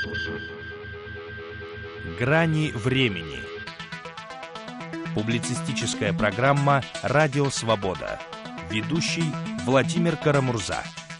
Грани времени. Публицистическая программа «Радио Свобода». Ведущий Владимир Карамурза.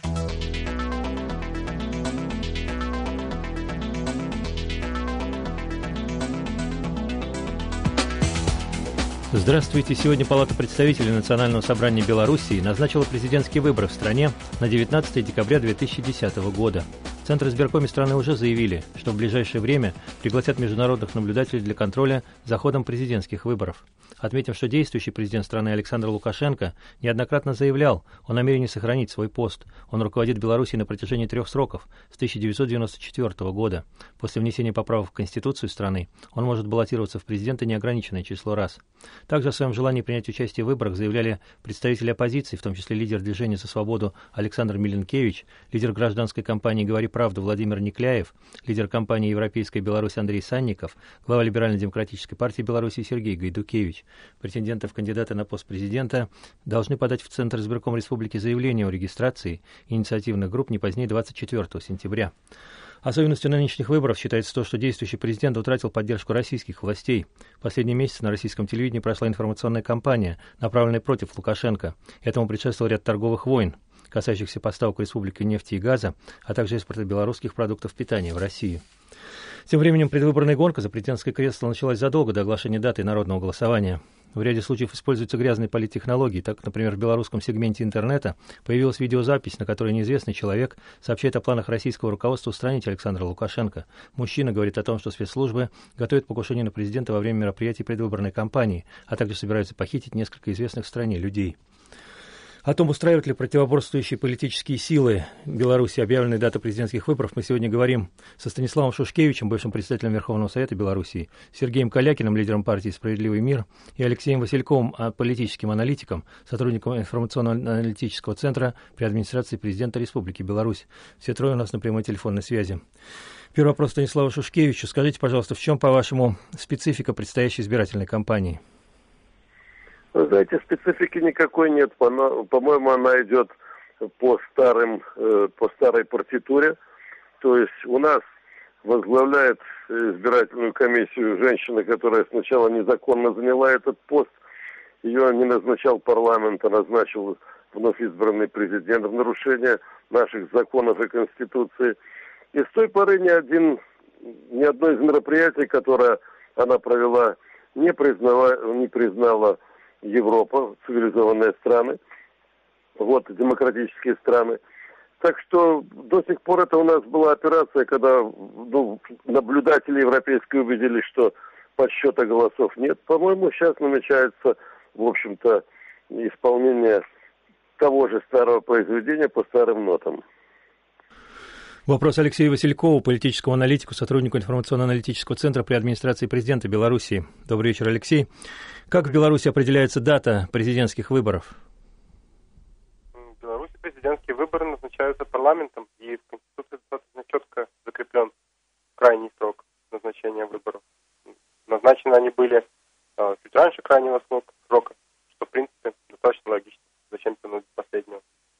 Здравствуйте. Сегодня Палата представителей Национального собрания Белоруссии назначила президентские выборы в стране на 19 декабря 2010 года. В Центре избиркоме страны уже заявили, что в ближайшее время пригласят международных наблюдателей для контроля за ходом президентских выборов. Отметим, что действующий президент страны Александр Лукашенко неоднократно заявлял о намерении сохранить свой пост. Он руководит Белоруссией на протяжении 3 сроков с 1994 года. После внесения поправок в Конституцию страны он может баллотироваться в президенты неограниченное число раз. Также о своем желании принять участие в выборах заявляли представители оппозиции, в том числе лидер движения за свободу Александр Миленкевич, лидер гражданской кампании «Говори правду» Владимир Никляев, лидер кампании «Европейская Беларусь» Андрей Санников, глава Либерально-демократической партии Беларуси Сергей Гайдукевич. Претенденты в кандидаты на пост президента должны подать в Центр избирком республики заявление о регистрации инициативных групп не позднее 24 сентября. Особенностью нынешних выборов считается то, что действующий президент утратил поддержку российских властей. В последние месяцы на российском телевидении прошла информационная кампания, направленная против Лукашенко. Этому предшествовал ряд торговых войн, касающихся поставок республики нефти и газа, а также экспорта белорусских продуктов питания в Россию. Тем временем предвыборная гонка за президентское кресло началась задолго до оглашения даты народного голосования. В ряде случаев используются грязные политтехнологии. Так, например, в белорусском сегменте интернета появилась видеозапись, на которой неизвестный человек сообщает о планах российского руководства устранить Александра Лукашенко. Мужчина говорит о том, что спецслужбы готовят покушение на президента во время мероприятий предвыборной кампании, а также собираются похитить несколько известных в стране людей. О том, устраивают ли противоборствующие политические силы Беларуси объявленная дата президентских выборов, мы сегодня говорим со Станиславом Шушкевичем, бывшим председателем Верховного Совета Белоруссии, Сергеем Калякиным, лидером партии «Справедливый мир», и Алексеем Васильковым, политическим аналитиком, сотрудником информационно-аналитического центра при администрации президента Республики Беларусь. Все трое у нас на прямой телефонной связи. Первый вопрос Станиславу Шушкевичу. Скажите, пожалуйста, в чем, по-вашему, специфика предстоящей избирательной кампании? Вы знаете, специфики никакой нет. По-моему, она идет по старой партитуре. То есть у нас возглавляет избирательную комиссию женщина, которая сначала незаконно заняла этот пост. Ее не назначал парламент, а назначил вновь избранный президент в нарушение наших законов и Конституции. И с той поры ни одно из мероприятий, которое она провела, не признала Европа, цивилизованные страны, демократические страны. Так что до сих пор это у нас была операция, когда наблюдатели европейские убедились, что подсчета голосов нет. По-моему, сейчас намечается, в общем-то, исполнение того же старого произведения по старым нотам. Вопрос Алексею Василькову, политическому аналитику, сотруднику информационно-аналитического центра при администрации президента Белоруссии. Добрый вечер, Алексей. Как в Беларуси определяется дата президентских выборов? В Беларуси президентские выборы назначаются парламентом, и в Конституции достаточно четко закреплен крайний срок назначения выборов. Назначены они были чуть раньше крайнего срока, что, в принципе, достаточно логично. Зачем тянуть последнего?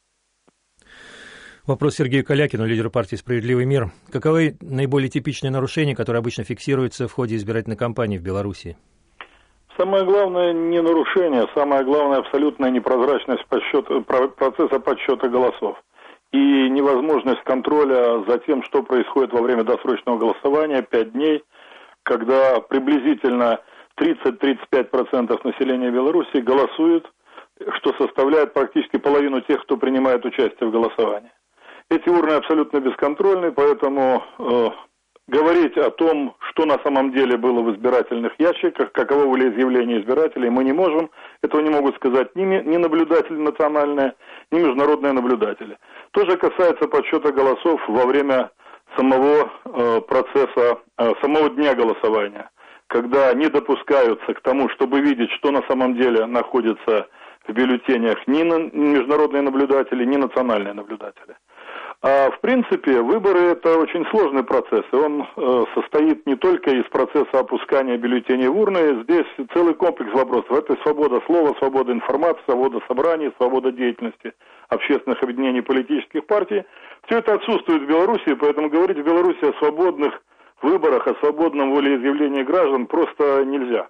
Вопрос Сергею Калякину, лидеру партии «Справедливый мир». Каковы наиболее типичные нарушения, которые обычно фиксируются в ходе избирательной кампании в Беларуси? Самое главное не нарушение, самое главное абсолютная непрозрачность процесса подсчета голосов и невозможность контроля за тем, что происходит во время досрочного голосования 5 дней, когда приблизительно 30-35% населения Беларуси голосует, что составляет практически половину тех, кто принимает участие в голосовании. Эти урны абсолютно бесконтрольны, поэтому говорить о том, что на самом деле было в избирательных ящиках, каково были изъявления избирателей, мы не можем. Этого не могут сказать ни наблюдатели национальные, ни международные наблюдатели. То же касается подсчета голосов во время самого процесса, самого дня голосования, когда не допускаются к тому, чтобы видеть, что на самом деле находится в бюллетенях ни международные наблюдатели, ни национальные наблюдатели. В принципе, выборы – это очень сложный процесс, и он состоит не только из процесса опускания бюллетеней в урны, здесь целый комплекс вопросов. Это свобода слова, свобода информации, свобода собраний, свобода деятельности общественных объединений, политических партий. Все это отсутствует в Беларуси, поэтому говорить в Беларуси о свободных выборах, о свободном волеизъявлении граждан просто нельзя.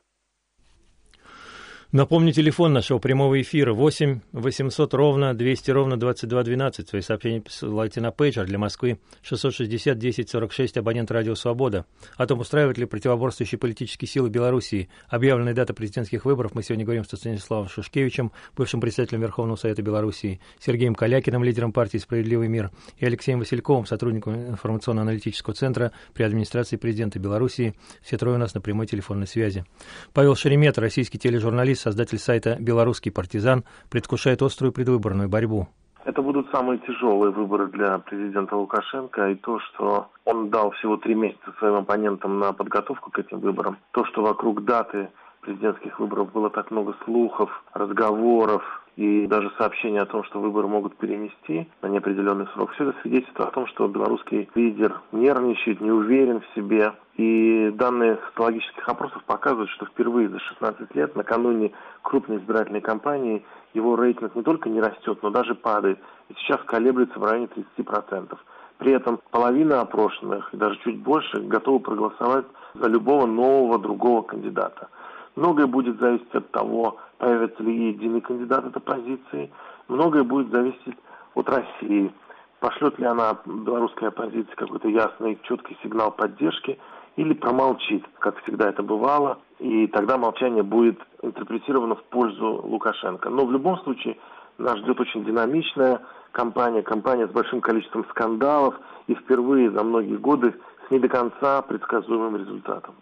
Напомню, телефон нашего прямого эфира 8 800 ровно 200 ровно 2212. Свои сообщения присылайте на пейджер для Москвы 660 10 46, абонент «Радио Свобода». О том, устраивают ли противоборствующие политические силы Белоруссии объявленная дата президентских выборов, мы сегодня говорим с Станиславом Шушкевичем, бывшим председателем Верховного Совета Белоруссии, Сергеем Калякиным, лидером партии «Справедливый мир», и Алексеем Васильковым, сотрудником информационно-аналитического центра при администрации президента Белоруссии. Все трое у нас на прямой телефонной связи. Павел Шеремет, российский тележурналист, создатель сайта «Белорусский партизан», предвкушает острую предвыборную борьбу. Это будут самые тяжелые выборы для президента Лукашенко, и то, что он дал всего 3 месяца своим оппонентам на подготовку к этим выборам, то, что вокруг даты президентских выборов было так много слухов, разговоров и даже сообщений о том, что выборы могут перенести на неопределенный срок, все это свидетельствует о том, что белорусский лидер нервничает, не уверен в себе. И данные социологических опросов показывают, что впервые за 16 лет, накануне крупной избирательной кампании, его рейтинг не только не растет, но даже падает. И сейчас колеблется в районе 30%. При этом половина опрошенных, и даже чуть больше, готовы проголосовать за любого нового другого кандидата. Многое будет зависеть от того, появится ли единый кандидат от оппозиции. Многое будет зависеть от России. Пошлет ли она белорусской оппозиции какой-то ясный, четкий сигнал поддержки или промолчит, как всегда это бывало, и тогда молчание будет интерпретировано в пользу Лукашенко. Но в любом случае нас ждет очень динамичная кампания с большим количеством скандалов и впервые за многие годы с не до конца предсказуемым результатом.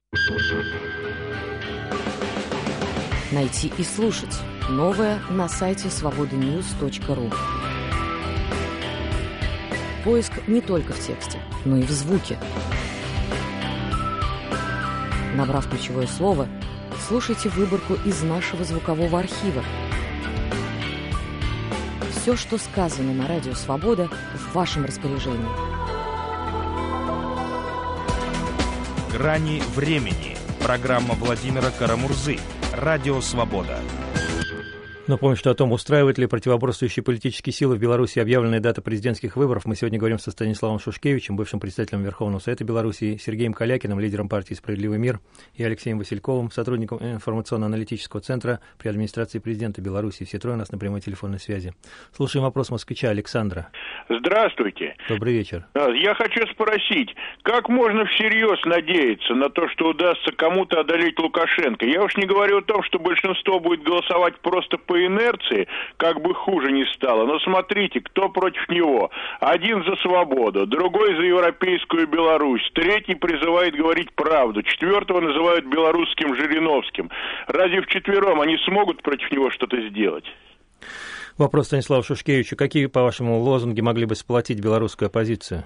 Найти и слушать новое на сайте свобоdanews.ru. Поиск не только в тексте, но и в звуке. Набрав ключевое слово, слушайте выборку из нашего звукового архива. Все, что сказано на Радио Свобода, в вашем распоряжении. «Грани времени». Программа Владимира Карамурзы. Радио Свобода. Напомню, что о том, устраивают ли противоборствующие политические силы в Беларуси объявленная дата президентских выборов, мы сегодня говорим со Станиславом Шушкевичем, бывшим председателем Верховного Совета Беларуси, Сергеем Калякиным, лидером партии «Справедливый мир», и Алексеем Васильковым, сотрудником информационно-аналитического центра при администрации президента Беларуси. Все трое у нас на прямой телефонной связи. Слушаем вопрос москвича Александра. Здравствуйте. Добрый вечер. Я хочу спросить, как можно всерьез надеяться на то, что удастся кому-то одолеть Лукашенко? Я уж не говорю о том, что большинство будет голосовать просто по инерции, как бы хуже не стало. Но смотрите, кто против него. Один за свободу, другой за европейскую Беларусь, третий призывает говорить правду, четвертого называют белорусским Жириновским. Разве вчетвером они смогут против него что-то сделать? Вопрос Станиславу Шушкевичу. Какие, по-вашему, лозунги могли бы сплотить белорусскую оппозицию?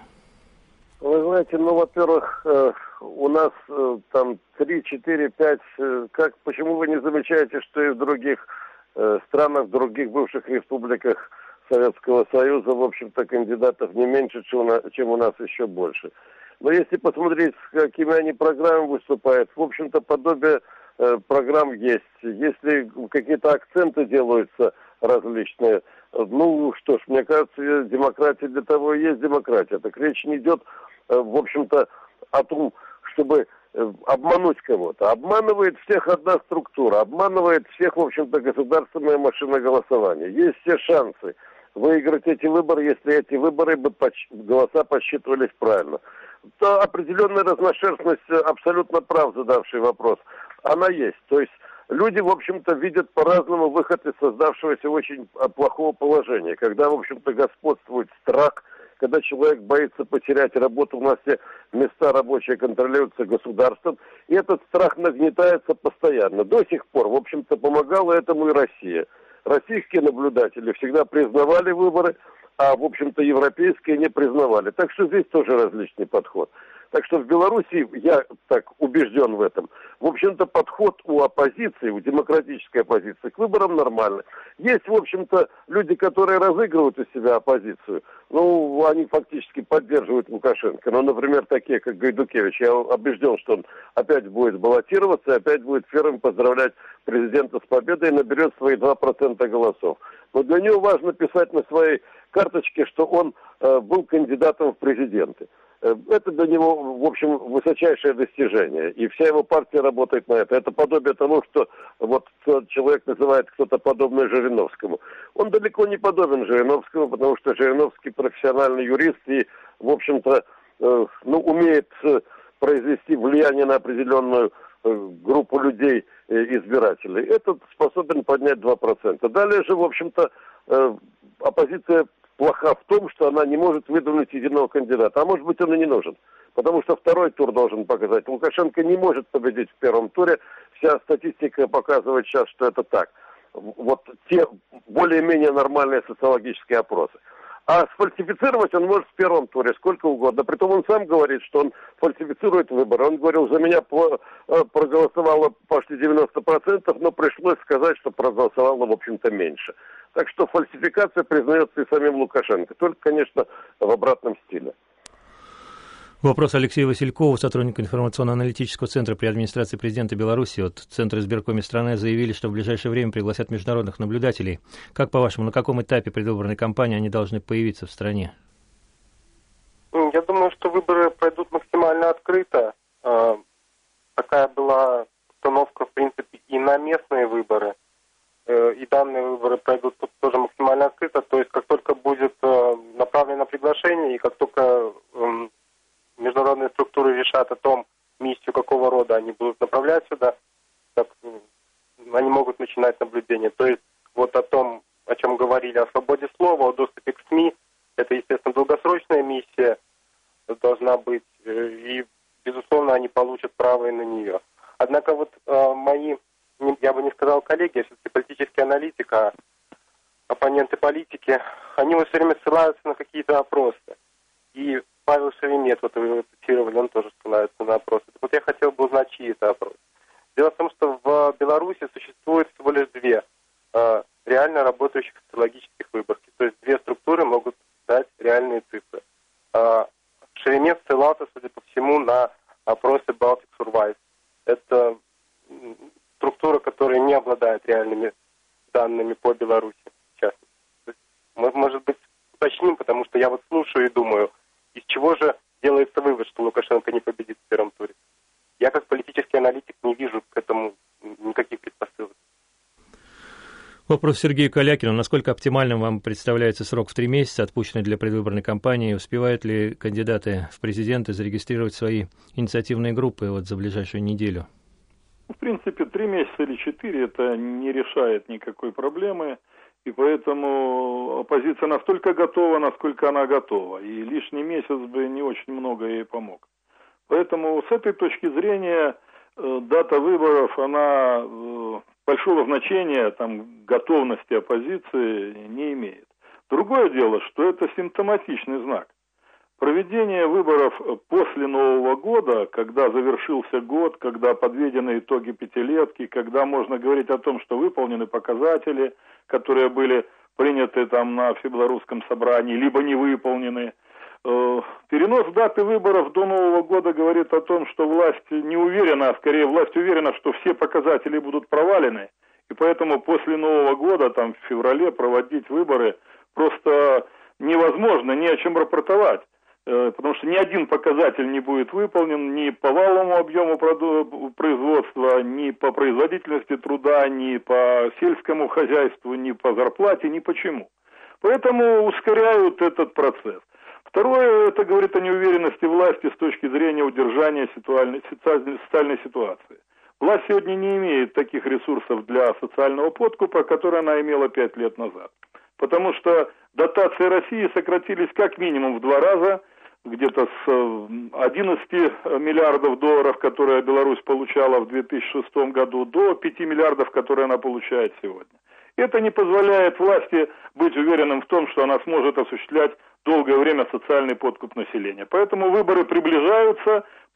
Вы знаете, во-первых, у нас там 3, 4, 5, почему вы не замечаете, что и в других странах, в других бывших республиках Советского Союза, в общем-то, кандидатов не меньше, чем у нас, еще больше. Но если посмотреть, с какими они программами выступают, в общем-то, подобие программ есть. Если какие-то акценты делаются различные, ну что ж, мне кажется, демократия для того и есть демократия. Так речь не идет, в общем-то, о том, чтобы обмануть кого-то. Обманывает всех одна структура, обманывает всех, в общем-то, государственная машина голосования. Есть все шансы выиграть эти выборы, если эти выборы бы голоса посчитывались правильно. То определенная разношерстность, абсолютно прав задавший вопрос, она есть. То есть люди, в общем-то, видят по-разному выход из создавшегося очень плохого положения, когда, в общем-то, господствует страх, когда человек боится потерять работу, у нас все места рабочие контролируются государством, и этот страх нагнетается постоянно. До сих пор, в общем-то, помогала этому и Россия. Российские наблюдатели всегда признавали выборы, а, в общем-то, европейские не признавали. Так что здесь тоже различный подход. Так что в Беларуси, я так убежден в этом, в общем-то, подход у оппозиции, у демократической оппозиции к выборам нормальный. Есть, в общем-то, люди, которые разыгрывают из себя оппозицию. Ну, они фактически поддерживают Лукашенко. Ну, например, такие, как Гайдукевич. Я убежден, что он опять будет баллотироваться, и опять будет первым поздравлять президента с победой и наберет свои 2% голосов. Но для него важно писать на своей карточке, что он был кандидатом в президенты. Это для него, в общем, высочайшее достижение. И вся его партия работает на это. Это подобие тому, что вот человек называет кто-то подобный Жириновскому. Он далеко не подобен Жириновскому, потому что Жириновский профессиональный юрист и, в общем-то, умеет произвести влияние на определенную группу людей, избирателей. Этот способен поднять 2%. Далее же, в общем-то, оппозиция плоха в том, что она не может выдвинуть единого кандидата. А может быть, он и не нужен. Потому что второй тур должен показать. Лукашенко не может победить в первом туре. Вся статистика показывает сейчас, что это так. Вот те более-менее нормальные социологические опросы. А сфальсифицировать он может в первом туре сколько угодно. Притом он сам говорит, что он фальсифицирует выборы. Он говорил, за меня проголосовало почти 90%, но пришлось сказать, что проголосовало, в общем-то, меньше. Так что фальсификация признается и самим Лукашенко. Только, конечно, в обратном стиле. Вопрос Алексею Василькову, сотруднику информационно-аналитического центра при администрации президента Беларуси. От Центра избиркома страны заявили, что в ближайшее время пригласят международных наблюдателей. Как, по-вашему, на каком этапе предвыборной кампании они должны появиться в стране? Я думаю, что выборы пройдут максимально открыто. Такая была установка, в принципе, и на местные выборы. И данные выборы пройдут тоже максимально открыто. То есть, как только будет направлено приглашение, и как только международные структуры решат о том, миссию какого рода они будут направлять сюда, так, они могут начинать наблюдение. То есть вот о том, о чем говорили, о свободе слова, о доступе к СМИ, это, естественно, долгосрочная миссия должна быть, и, безусловно, они получат право и на нее. Однако вот мои, я бы не сказал коллеги, а все-таки политический аналитик, оппоненты политики, они вот все время ссылаются на какие-то опросы. И Павел Шеремет, вот вы его цитировали, он тоже ссылается на опросы. Так вот я хотел бы узнать, чьи это опросы. Дело в том, что в Беларуси существует всего лишь две реально работающих социологических выборки. То есть две структуры могут дать реальные цифры. Шеремет ссылался, судя по всему, на опросы Baltic Survive. Это структура, которая не обладает реальными данными по Беларуси, в частности. То есть, может быть, уточним, потому что я вот слушаю и думаю, из чего же делается вывод, что Лукашенко не победит в первом туре? Я как политический аналитик не вижу к этому никаких предпосылок. Вопрос Сергею Калякину. Насколько оптимальным вам представляется срок в 3 месяца, отпущенный для предвыборной кампании? Успевают ли кандидаты в президенты зарегистрировать свои инициативные группы за ближайшую неделю? В принципе, 3 месяца или 4 это не решает никакой проблемы. И поэтому оппозиция настолько готова, насколько она готова. И лишний месяц бы не очень много ей помог. Поэтому с этой точки зрения дата выборов, она большого значения готовности оппозиции не имеет. Другое дело, что это симптоматичный знак. Проведение выборов после Нового года, когда завершился год, когда подведены итоги пятилетки, когда можно говорить о том, что выполнены показатели, которые были приняты на Всебелорусском собрании, либо не выполнены. Перенос даты выборов до Нового года говорит о том, что власть не уверена, а скорее власть уверена, что все показатели будут провалены, и поэтому после Нового года, в феврале, проводить выборы просто невозможно, не о чем рапортовать. Потому что ни один показатель не будет выполнен ни по валовому объему производства, ни по производительности труда, ни по сельскому хозяйству, ни по зарплате, ни почему. Поэтому ускоряют этот процесс. Второе, это говорит о неуверенности власти с точки зрения удержания социальной ситуации. Власть сегодня не имеет таких ресурсов для социального подкупа, которые она имела 5 лет назад. Потому что дотации России сократились как минимум в 2 раза, где-то с 11 миллиардов долларов, которые Беларусь получала в 2006 году, до 5 миллиардов, которые она получает сегодня. Это не позволяет власти быть уверенным в том, что она сможет осуществлять долгое время социальный подкуп населения. Поэтому выборы приближаются,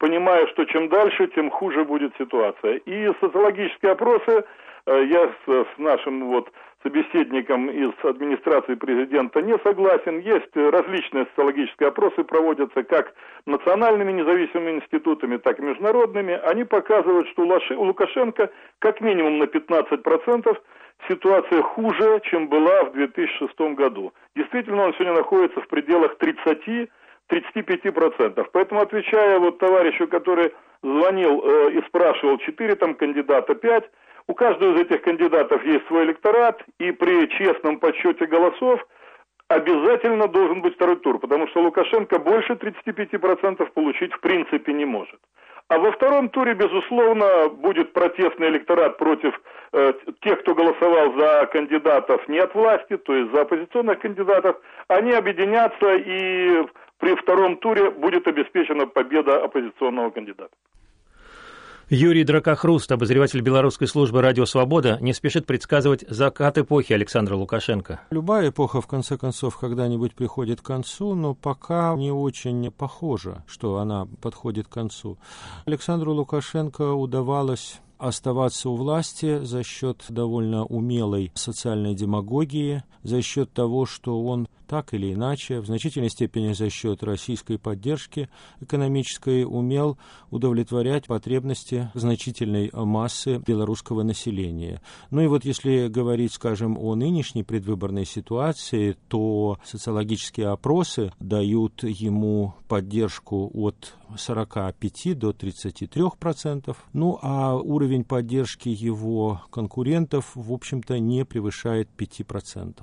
понимая, что чем дальше, тем хуже будет ситуация. И социологические опросы, я с нашим собеседником из администрации президента не согласен. Есть различные социологические опросы, проводятся как национальными независимыми институтами, так и международными. Они показывают, что у Лукашенко как минимум на 15% ситуация хуже, чем была в 2006 году. Действительно, он сегодня находится в пределах 30-35%. Поэтому, отвечая товарищу, который звонил и спрашивал, 4 там кандидата, 5, у каждого из этих кандидатов есть свой электорат, и при честном подсчете голосов обязательно должен быть второй тур, потому что Лукашенко больше 35% получить в принципе не может. А во втором туре, безусловно, будет протестный электорат против тех, кто голосовал за кандидатов не от власти, то есть за оппозиционных кандидатов. Они объединятся, и при втором туре будет обеспечена победа оппозиционного кандидата. Юрий Дракохруст, обозреватель белорусской службы «Радио Свобода», не спешит предсказывать закат эпохи Александра Лукашенко. Любая эпоха, в конце концов, когда-нибудь приходит к концу, но пока не очень похоже, что она подходит к концу. Александру Лукашенко удавалось оставаться у власти за счет довольно умелой социальной демагогии, за счет того, что он так или иначе, в значительной степени за счет российской поддержки экономической, умел удовлетворять потребности значительной массы белорусского населения. Ну и если говорить, скажем, о нынешней предвыборной ситуации, то социологические опросы дают ему поддержку от 45 до 33%, ну а уровень поддержки его конкурентов, в общем-то, не превышает 5%.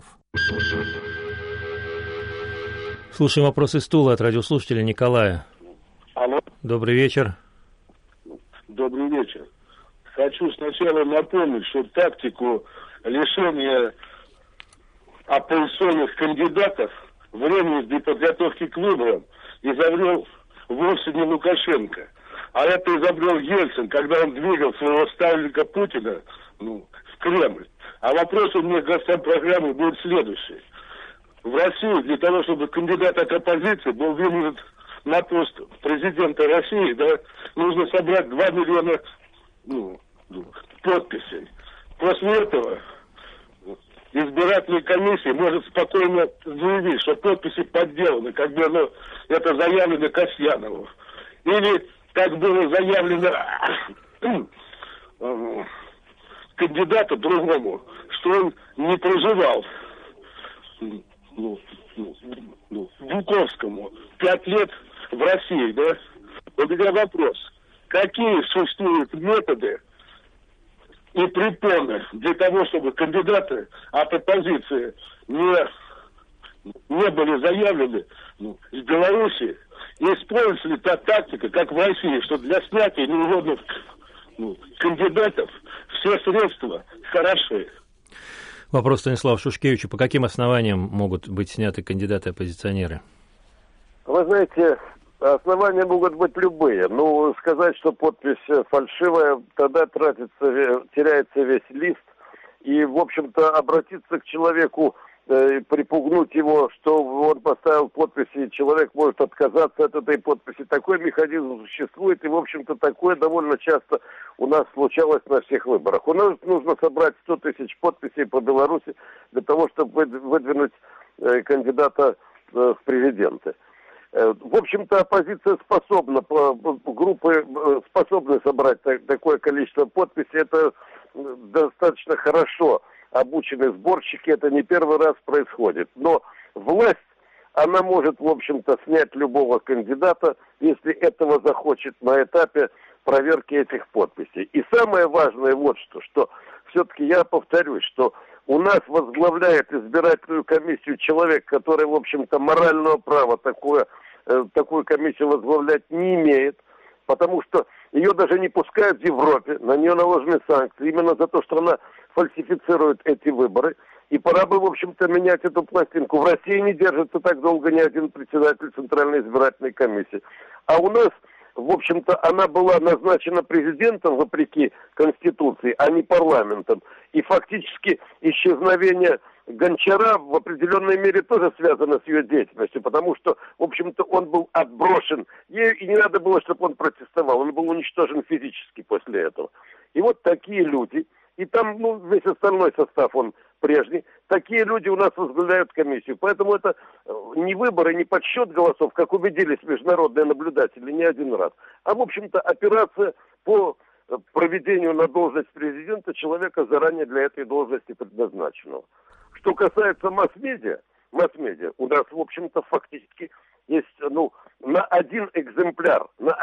Слушаем вопрос из Тулы от радиослушателя Николая. Алло. Добрый вечер. Добрый вечер. Хочу сначала напомнить, что тактику лишения оппозиционных кандидатов времени для подготовки к выборам изобрел вовсе не Лукашенко, а это изобрел Ельцин, когда он двигал своего ставленника Путина в Кремль. А вопрос у меня к программы будет следующий. В России для того, чтобы кандидат от оппозиции был выдвинут на пост президента России, нужно собрать 2 миллиона подписей. После этого избирательная комиссия может спокойно заявить, что подписи подделаны, как было это заявлено Касьянову. Или, как было заявлено кандидату другому, что он не проживал Буковскому 5 лет в России, У меня вопрос. Какие существуют методы и препоны для того, чтобы кандидаты от оппозиции не были заявлены в Беларуси? И используется ли та тактика, как в России, что для снятия неугодных кандидатов все средства хороши? Вопрос Станиславу Шушкевичу. По каким основаниям могут быть сняты кандидаты-оппозиционеры? Вы знаете, основания могут быть любые. Сказать, что подпись фальшивая, тогда теряется весь лист. И, в общем-то, обратиться к человеку, припугнуть его, что он поставил подписи, и человек может отказаться от этой подписи. Такой механизм существует, и, в общем-то, такое довольно часто у нас случалось на всех выборах. У нас нужно собрать 100 тысяч подписей по Беларуси для того, чтобы выдвинуть кандидата в президенты. В общем-то, оппозиция способна, группы способны собрать такое количество подписей. Это достаточно хорошо обученные сборщики, это не первый раз происходит. Но власть, она может, в общем-то, снять любого кандидата, если этого захочет на этапе проверки этих подписей. И самое важное что все-таки я повторюсь, что у нас возглавляет избирательную комиссию человек, который, в общем-то, морального права такую комиссию возглавлять не имеет, потому что ее даже не пускают в Европе, на нее наложены санкции, именно за то, что она фальсифицирует эти выборы. И пора бы, в общем-то, менять эту пластинку. В России не держится так долго ни один председатель Центральной избирательной комиссии. А у нас, в общем-то, она была назначена президентом, вопреки Конституции, а не парламентом. И фактически исчезновение Гончара в определенной мере тоже связана с ее деятельностью, потому что, в общем-то, он был отброшен ею, и не надо было, чтобы он протестовал. Он был уничтожен физически после этого. И вот такие люди, и там весь остальной состав, он прежний, такие люди у нас возглавляют комиссию. Поэтому это не выборы, не подсчет голосов, как убедились международные наблюдатели не один раз, а, в общем-то, операция по проведению на должность президента человека, заранее для этой должности предназначенного. Что касается масс-медиа, у нас, в общем-то, фактически есть, на один экземпляр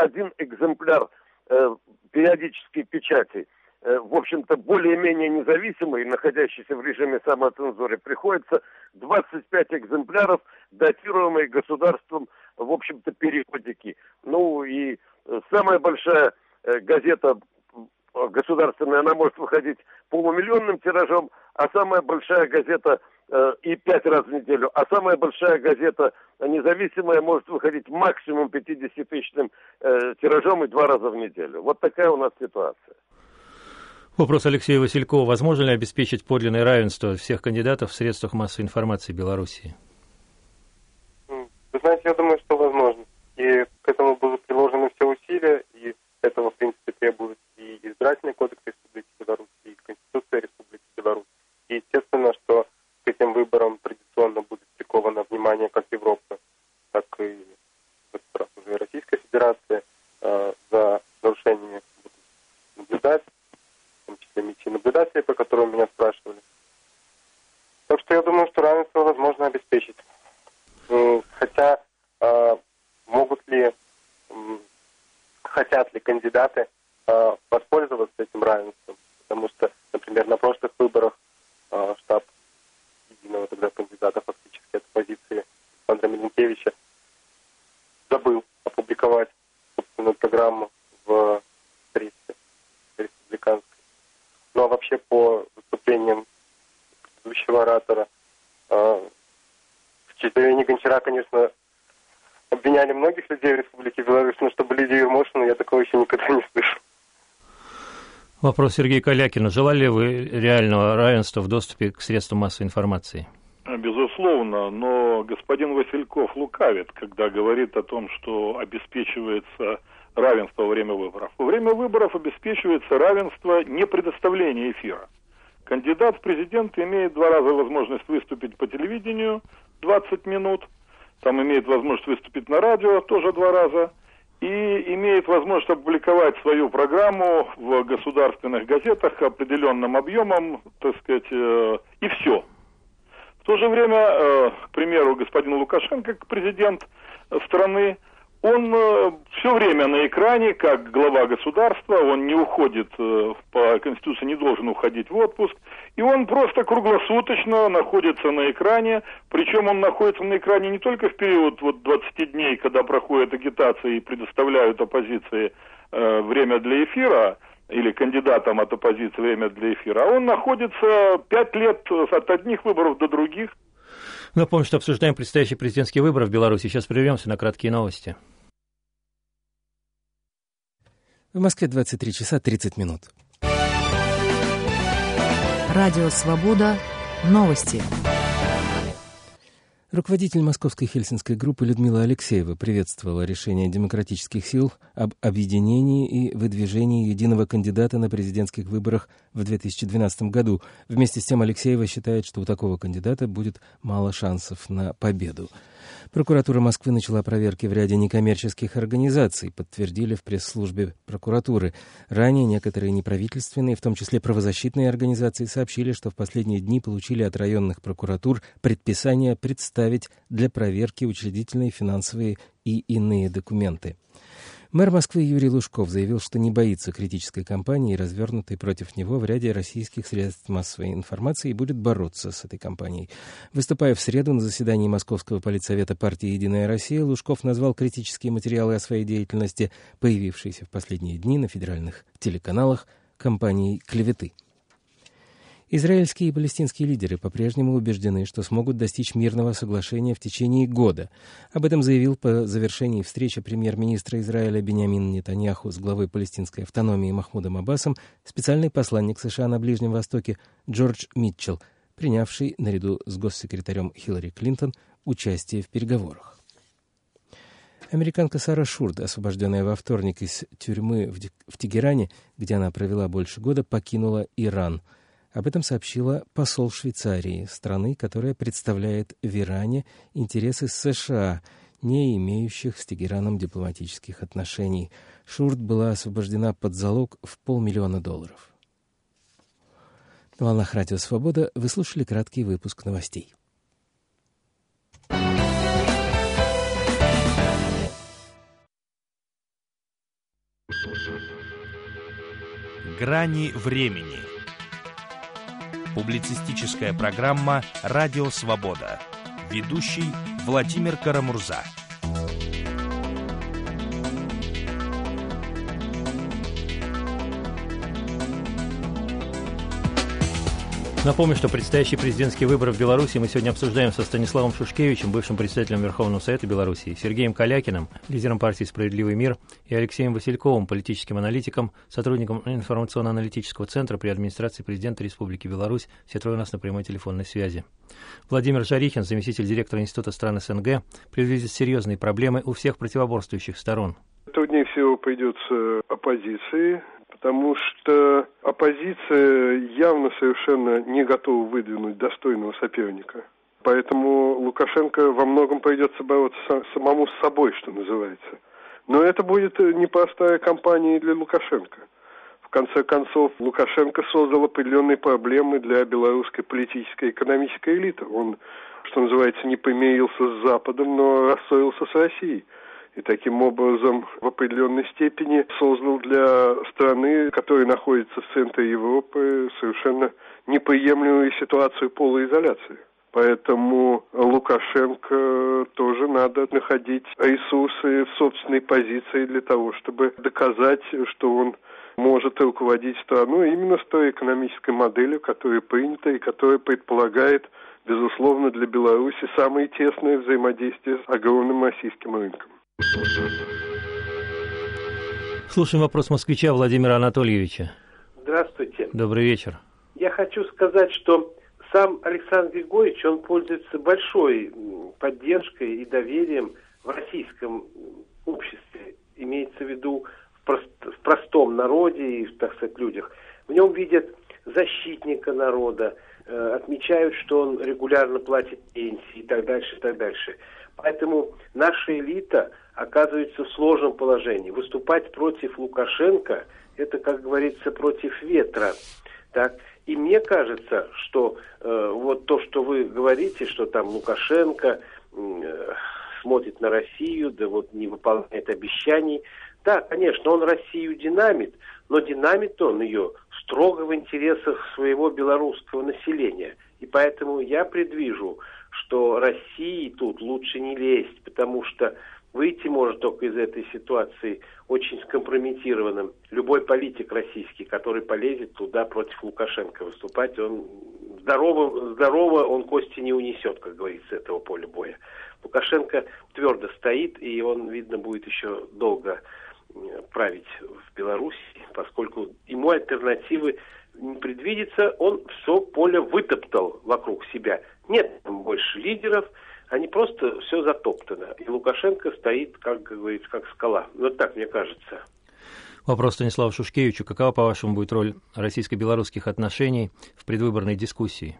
периодической печати, в общем-то, более-менее независимый, находящийся в режиме самоцензуры, приходится 25 экземпляров, датируемые государством, в общем-то, периодики. И самая большая газета государственная, она может выходить полумиллионным тиражом, а самая большая газета и 5 раз в неделю, а самая большая газета независимая может выходить максимум 50-тысячным тиражом и 2 раза в неделю. Вот такая у нас ситуация. Вопрос Алексея Василькова. Возможно ли обеспечить подлинное равенство всех кандидатов в средствах массовой информации Белоруссии? Вы знаете, я думаю, что возможно. И к этому будут приложены все усилия, и этого, в принципе, требует и избирательный кодекс Республики Беларусь, и Конституция Республики Беларусь. И естественно, что к этим выборам традиционно будет приковано внимание как Европы, так и уже Российской Федерации. За нарушение будут наблюдать, в том числе миссии наблюдателей, по которым меня спрашивали. Так что я думаю, что равенство возможно обеспечить. Хотя хотят ли кандидаты воспользоваться этим равенством, потому что, например, на прошлых выборах штаб единого тогда кандидата фактически от оппозиции Александра Миленкевича забыл опубликовать собственную программу в прессе республиканской. Ну а вообще по выступлениям предыдущего оратора в Чечевине Гончара, конечно, обвиняли многих людей в Республике Беларусь, но чтобы Лидию Ермошину, я такого еще никогда не слышал. Вопрос Сергею Калякину. Желали ли вы реального равенства в доступе к средствам массовой информации? Безусловно, но господин Васильков лукавит, когда говорит о том, что обеспечивается равенство во время выборов. Во время выборов обеспечивается равенство не предоставления эфира. Кандидат в президенты имеет 2 раза возможность выступить по телевидению, 20 минут, там имеет возможность выступить на радио, тоже 2 раза, и имеет возможность опубликовать свою программу в государственных газетах определенным объемом, так сказать, и все. В то же время, к примеру, господин Лукашенко, как президент страны, он все время на экране, как глава государства, он не уходит, по Конституции не должен уходить в отпуск, и он просто круглосуточно находится на экране, причем он находится на экране не только в период 20 дней, когда проходит агитация и предоставляют оппозиции время для эфира, или кандидатам от оппозиции время для эфира, а он находится 5 лет от одних выборов до других. Напомню, что обсуждаем предстоящие президентские выборы в Беларуси. Сейчас прервемся на краткие новости. В Москве 23 часа 30 минут. Радио «Свобода». Новости. Руководитель московской хельсинской группы Людмила Алексеева приветствовала решение демократических сил об объединении и выдвижении единого кандидата на президентских выборах в 2012 году. Вместе с тем Алексеева считает, что у такого кандидата будет мало шансов на победу. Прокуратура Москвы начала проверки в ряде некоммерческих организаций, подтвердили в пресс-службе прокуратуры. Ранее некоторые неправительственные, в том числе правозащитные организации, сообщили, что в последние дни получили от районных прокуратур предписание представить для проверки учредительные, финансовые и иные документы. Мэр Москвы Юрий Лужков заявил, что не боится критической кампании, развернутой против него в ряде российских средств массовой информации, и будет бороться с этой кампанией. Выступая в среду на заседании Московского политсовета партии «Единая Россия», Лужков назвал критические материалы о своей деятельности, появившиеся в последние дни на федеральных телеканалах, кампанией клеветы. Израильские и палестинские лидеры по-прежнему убеждены, что смогут достичь мирного соглашения в течение года. Об этом заявил по завершении встречи премьер-министра Израиля Биньямин Нетаньяху с главой палестинской автономии Махмудом Аббасом специальный посланник США на Ближнем Востоке Джордж Митчелл. принявший наряду с госсекретарем Хиллари Клинтон участие в переговорах. Американка Сара Шурд, освобожденная во вторник из тюрьмы в Тегеране, где она провела больше года, покинула Иран. Об этом сообщила посол Швейцарии, страны, которая представляет в Иране интересы США, не имеющих с Тегераном дипломатических отношений. Шурд была освобождена под залог в $500 000. На волнах Радио Свобода вы слушали краткий выпуск новостей. Грани времени. Публицистическая программа «Радио Свобода». Ведущий Владимир Карамурза. Напомню, что предстоящие президентские выборы в Беларуси мы сегодня обсуждаем со Станиславом Шушкевичем, бывшим председателем Верховного Совета Беларуси, Сергеем Калякиным, лидером партии «Справедливый мир», и Алексеем Васильковым, политическим аналитиком, сотрудником информационно-аналитического центра при администрации президента Республики Беларусь. Все трое у нас на прямой телефонной связи. Владимир Жарихин, заместитель директора Института стран СНГ, предвидит серьезные проблемы у всех противоборствующих сторон. Труднее всего придется оппозиции, потому что оппозиция явно совершенно не готова выдвинуть достойного соперника. Поэтому Лукашенко во многом придется бороться самому с собой, что называется. Но это будет непростая кампания для Лукашенко. В конце концов, Лукашенко создал определенные проблемы для белорусской политической и экономической элиты. Он, что называется, не помирился с Западом, но рассорился с Россией. И таким образом в определенной степени создал для страны, которая находится в центре Европы, совершенно неприемлемую ситуацию полуизоляции. Поэтому Лукашенко тоже надо находить ресурсы в собственной позиции для того, чтобы доказать, что он может руководить страной именно с той экономической моделью, которая принята и которая предполагает, безусловно, для Беларуси самое тесное взаимодействие с огромным российским рынком. Слушаем вопрос москвича Владимира Анатольевича. Здравствуйте. Добрый вечер. Я хочу сказать, что сам Александр Григорьевич, он пользуется большой поддержкой и доверием в российском обществе. Имеется в виду в простом народе и, так сказать, людях. В нем видят защитника народа, отмечают, что он регулярно платит пенсии и так дальше, и так дальше. Поэтому наша элита оказывается в сложном положении. Выступать против Лукашенко – это, как говорится, против ветра. Так? И мне кажется, что вот то, что вы говорите, что там Лукашенко смотрит на Россию, да вот не выполняет обещаний. Да, конечно, он Россию динамит, но динамит он ее строго в интересах своего белорусского населения. И поэтому я предвижу, что России тут лучше не лезть, потому что выйти может только из этой ситуации очень скомпрометированным. Любой политик российский, который полезет туда против Лукашенко выступать, он здорово он кости не унесет, как говорится, с этого поля боя. Лукашенко твердо стоит, и он, видно, будет еще долго править в Беларуси, поскольку ему альтернативы не предвидится, он все поле вытоптал вокруг себя. Нет там больше лидеров, они просто все затоптано. И Лукашенко стоит, как говорится, как скала. Вот так мне кажется. Вопрос Станиславу Шушкевичу. Какова, по-вашему, будет роль российско-белорусских отношений в предвыборной дискуссии?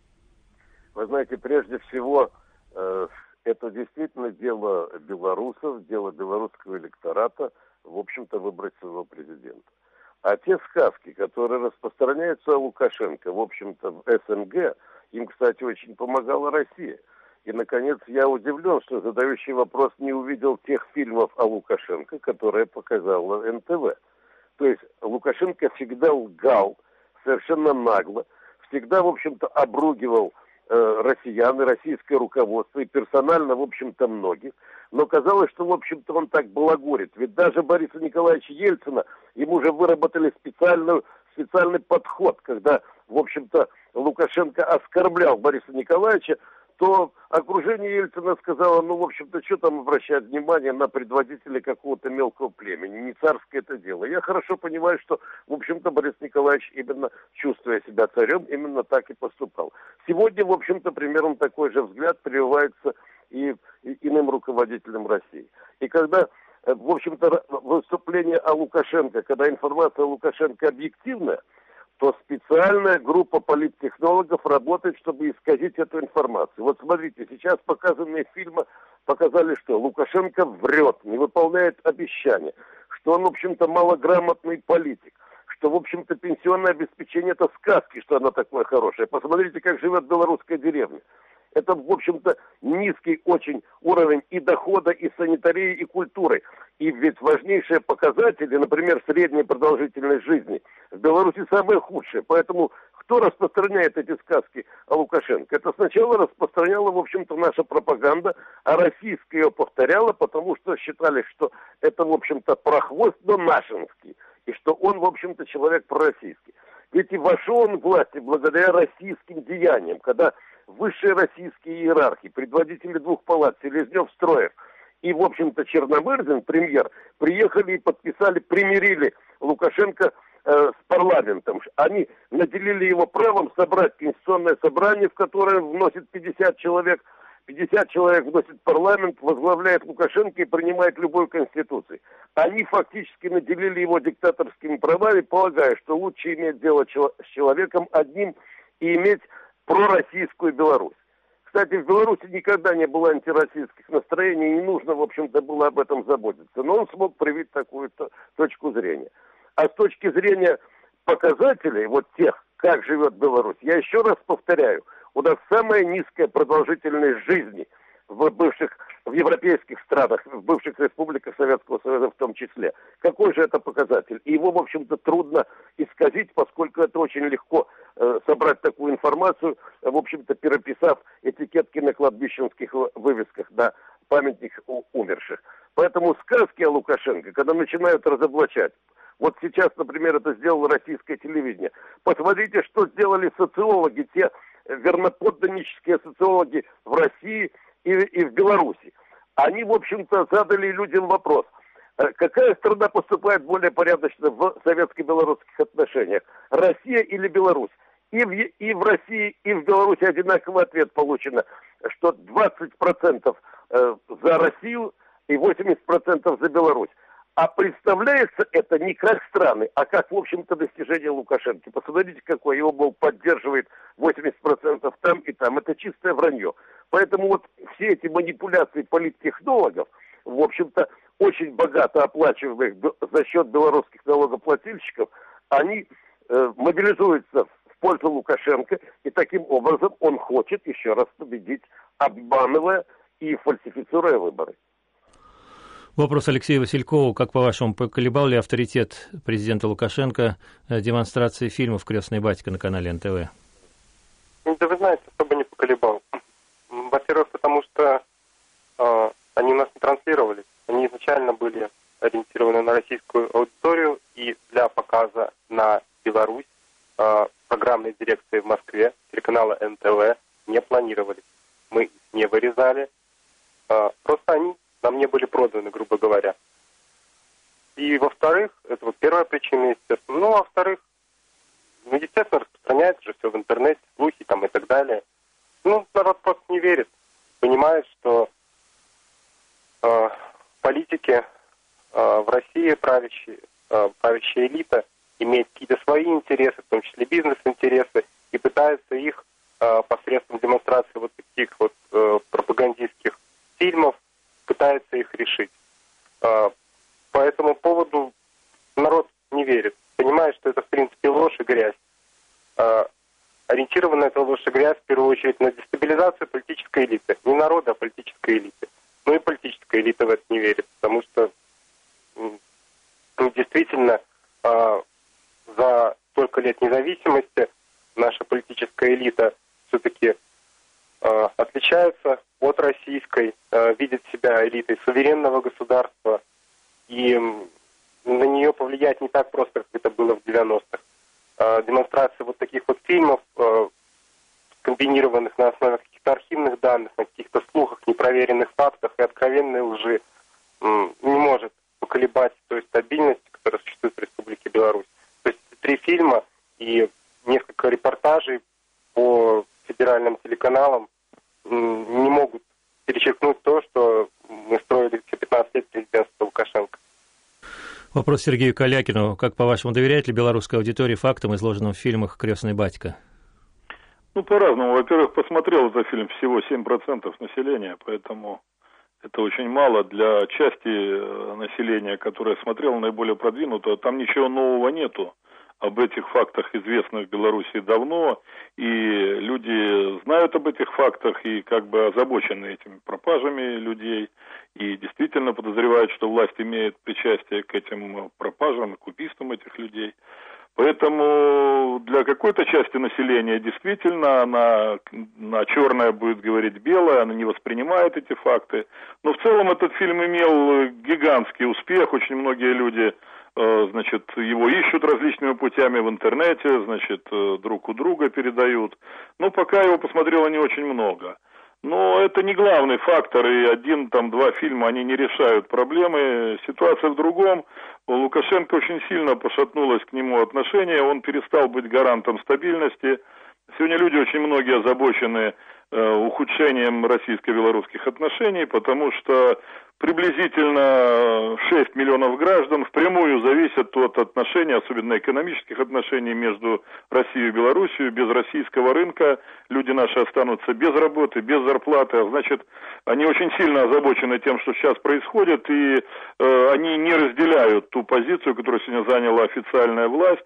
Вы знаете, прежде всего, это действительно дело белорусов, дело белорусского электората, в общем-то, выбрать своего президента. А те сказки, которые распространяются о Лукашенко, в общем-то, в СНГ, им, кстати, очень помогала Россия. И, наконец, я удивлен, что задающий вопрос не увидел тех фильмов о Лукашенко, которые показала НТВ. То есть Лукашенко всегда лгал, совершенно нагло, всегда, в общем-то, обругивал россиян и российское руководство, и персонально, в общем-то, многих. Но казалось, что, в общем-то, он так балагурит. Ведь даже Бориса Николаевича Ельцина, ему же выработали специальный подход, когда, в общем-то, Лукашенко оскорблял Бориса Николаевича, то окружение Ельцина сказало, ну, в общем-то, что там обращать внимание на предводителя какого-то мелкого племени, не царское это дело. Я хорошо понимаю, что, в общем-то, Борис Николаевич, именно чувствуя себя царем, именно так и поступал. Сегодня, в общем-то, примерно такой же взгляд прививается и иным руководителям России. И когда, в общем-то, выступление о Лукашенко, когда информация о Лукашенко объективная, то специальная группа политтехнологов работает, чтобы исказить эту информацию. Вот смотрите, сейчас показанные фильмы показали, что Лукашенко врет, не выполняет обещания, что он, в общем-то, малограмотный политик, что, в общем-то, пенсионное обеспечение – это сказки, что оно такое хорошее. Посмотрите, как живет белорусская деревня. Это, в общем-то, низкий очень уровень и дохода, и санитарии, и культуры. И ведь важнейшие показатели, например, средняя продолжительность жизни, в Беларуси самые худшие. Поэтому кто распространяет эти сказки о Лукашенко? Это сначала распространяла, в общем-то, наша пропаганда, а российская ее повторяла, потому что считали, что это, в общем-то, прохвост, но нашинский, и что он, в общем-то, человек пророссийский. Ведь и вошел он в власти благодаря российским деяниям, когда высшие российские иерархи, предводители двух палат, Селезнев, Строев и, в общем-то, Черномырдин, премьер, приехали и подписали, примирили Лукашенко с парламентом. Они наделили его правом собрать конституционное собрание, в которое вносит 50 человек. 50 человек вносит парламент, возглавляет Лукашенко и принимает любую конституцию. Они фактически наделили его диктаторскими правами, полагая, что лучше иметь дело с человеком одним и иметь пророссийскую Беларусь. Кстати, в Беларуси никогда не было антироссийских настроений, не нужно, в общем-то, было об этом заботиться. Но он смог проявить такую точку зрения. А с точки зрения показателей, вот тех, как живет Беларусь, я еще раз повторяю, у нас самая низкая продолжительность жизни в европейских странах, в бывших республиках Советского Союза в том числе. Какой же это показатель? И его, в общем-то, трудно исказить, поскольку это очень легко собрать такую информацию, в общем-то, переписав этикетки на кладбищенских вывесках на памятник умерших. Поэтому сказки о Лукашенко, когда начинают разоблачать, вот сейчас, например, это сделало российское телевидение. Посмотрите, что сделали социологи, те верноподданнические социологи в России и в Беларуси. Они, в общем-то, задали людям вопрос, какая страна поступает более порядочно в советско-белорусских отношениях, Россия или Беларусь? И в России, и в Беларуси одинаковый ответ получено, что 20% за Россию и 80% за Беларусь. А представляется это не как страны, а как, в общем-то, достижение Лукашенко. Посмотрите, какой его, мол, поддерживает 80% там и там. Это чистое вранье. Поэтому вот все эти манипуляции политтехнологов, в общем-то, очень богато оплачиваемых за счет белорусских налогоплательщиков, они мобилизуются в пользу Лукашенко, и таким образом он хочет еще раз победить, обманывая и фальсифицируя выборы. Вопрос Алексею Василькову. Как, по-вашему, поколебал ли авторитет президента Лукашенко демонстрации фильмов «Крестный батька» на канале НТВ? Да вы знаете, особо не поколебал. Во-первых, потому что они у нас не транслировались. Они изначально были ориентированы на российскую аудиторию, и для показа на Беларусь программной дирекции в Москве телеканала НТВ не планировались. Мы их не вырезали. Просто они нам не были проданы, грубо говоря. И, во-вторых, это вот первая причина, естественно. Ну, во-вторых, естественно, распространяется же все в интернете, слухи там и так далее. Ну, народ просто не верит. Понимает, что политики в России, правящая элита, имеет какие-то свои интересы, в том числе бизнес-интересы, и пытается их посредством демонстрации вот таких вот пропагандистских фильмов, пытается их решить. По этому поводу народ не верит. Понимает, что это, в принципе, ложь и грязь. Ориентирована эта ложь и грязь, в первую очередь, на дестабилизацию политической элиты. Не народа, а политической элиты. Ну и политическая элита в это не верит, потому что действительно за столько лет независимости наша политическая элита все-таки отличается от российской, видит себя элитой суверенного государства, и на нее повлиять не так просто, как это было в 90-х. Демонстрация вот таких вот фильмов, комбинированных на основе каких-то каких-то архивных данных, на каких-то слухах, непроверенных фактах и откровенной лжи не может поколебать той стабильности, которая существует в Республике Беларусь. То есть 3 фильма и несколько репортажей по федеральным телеканалам не могут перечеркнуть то, что мы строили все 15 лет президентства Лукашенко. Вопрос Сергею Калякину. Как, по-вашему, доверяет ли белорусская аудитория фактам, изложенным в фильмах «Крестный батька»? По-разному. Во-первых, посмотрел этот фильм всего 7% населения, поэтому это очень мало для части населения, которое смотрело, наиболее продвинуто. Там ничего нового нету. Об этих фактах известно в Беларуси давно, и люди знают об этих фактах и как бы озабочены этими пропажами людей, и действительно подозревают, что власть имеет причастие к этим пропажам, к убийствам этих людей. Поэтому для какой-то части населения действительно она черное будет говорить белое, она не воспринимает эти факты. Но в целом этот фильм имел гигантский успех, очень многие люди его ищут различными путями в интернете, друг у друга передают. Но пока его посмотрело не очень много. Но это не главный фактор, и 1-2 фильма, они не решают проблемы. Ситуация в другом. У Лукашенко очень сильно пошатнулось к нему отношение, он перестал быть гарантом стабильности. Сегодня люди очень многие озабочены ухудшением российско-белорусских отношений, потому что приблизительно 6 миллионов граждан впрямую зависят от отношений, особенно экономических отношений между Россией и Белоруссией. Без российского рынка люди наши останутся без работы, без зарплаты, а значит, они очень сильно озабочены тем, что сейчас происходит, и они не разделяют ту позицию, которую сегодня заняла официальная власть,